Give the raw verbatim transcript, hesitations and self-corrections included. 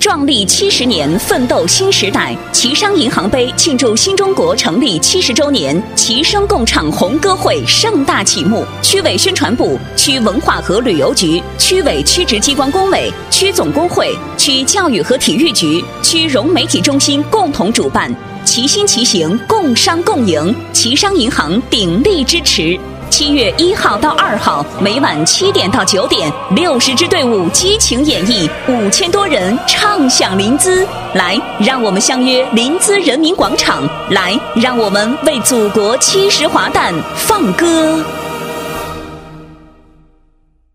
壮丽七十年，奋斗新时代。旗商银行杯庆祝新中国成立七十周年，齐声共唱红歌会盛大启幕。区委宣传部、区文化和旅游局、区委区直机关工委、区总工会、区教育和体育局、区融媒体中心共同主办，齐心齐行，共商共赢，齐商银行鼎力支持。七月一号到二号，每晚七点到九点，六十支队伍激情演绎，五千多人唱响临淄。来，让我们相约临淄人民广场，来，让我们为祖国七十华诞放歌。